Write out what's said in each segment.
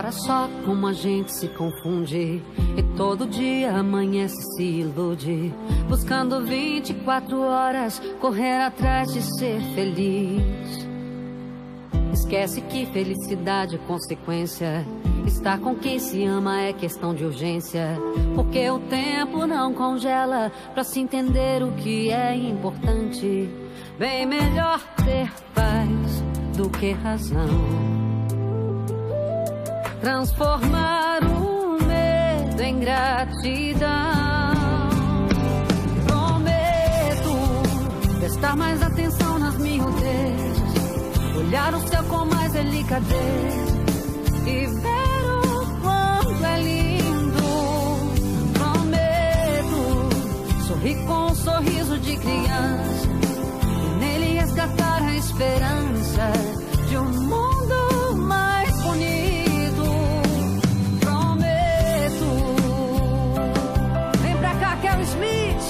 Repara só como a gente se confunde e todo dia amanhece se ilude, buscando 24 horas correr atrás de ser feliz. Esquece que felicidade é consequência, estar com quem se ama é questão de urgência, porque o tempo não congela pra se entender o que é importante. Bem melhor ter paz do que razão. Transformar o medo em gratidão. Prometo prestar mais atenção nas miudezas, olhar o céu com mais delicadeza e ver o quanto é lindo. Prometo sorrir com um sorriso de criança e nele resgatar a esperança de um mundo mais bonito. Carol Smith.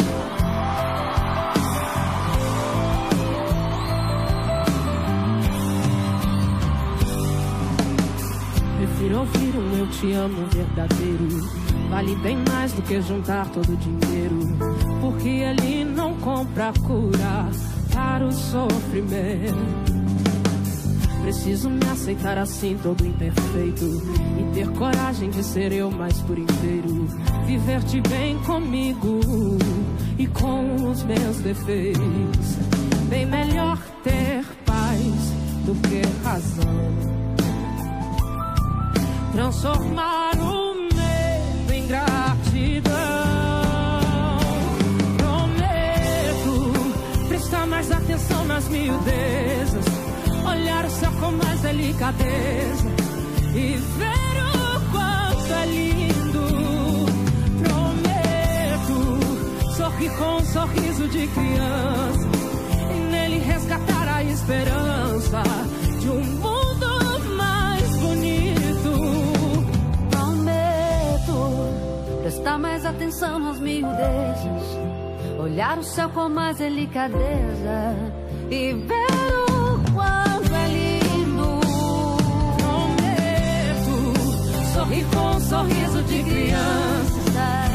Prefiro ouvir um eu te amo verdadeiro, vale bem mais do que juntar todo o dinheiro, porque ele não compra cura para o sofrimento. Preciso me aceitar assim, todo imperfeito, e ter coragem de ser eu mais por inteiro. Viver-te bem comigo e com os meus defeitos. Bem melhor ter paz do que razão. Transformar o medo em gratidão. Prometo prestar mais atenção nas miudezas, olhar o céu com mais delicadeza e ver o quanto é lindo. Prometo sorrir com um sorriso de criança e nele resgatar a esperança de um mundo mais bonito. Prometo prestar mais atenção nas miudezas, olhar o céu com mais delicadeza e ver o quanto é lindo. Prometo sorrir com um sorriso de criança